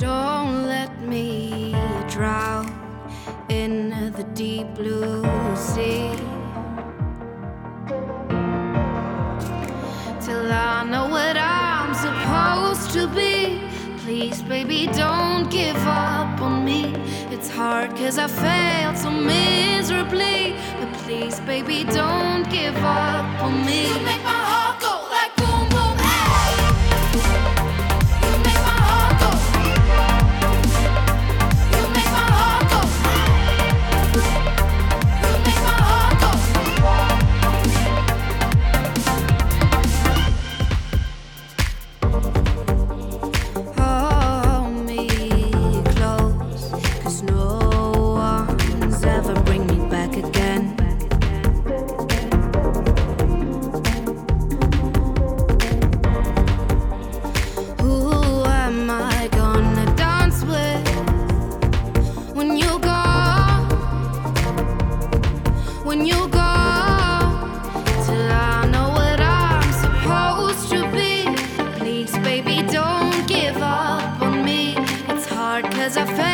Don't let me drown in the deep blue sea till I know what I'm supposed to be. Please, baby, don't give up on me. It's hard 'cause I failed so miserably. But please, baby, don't give up on me. You make my heart go like boom, boom, hey. You make my heart go. You make my heart go. You make my heart go. Hold me close, 'cause no one's ever bring me back again. Who am I gonna dance with when you go? When you go, till I know what I'm supposed to be. Please, baby, don't give up on me. It's hard 'cause I failed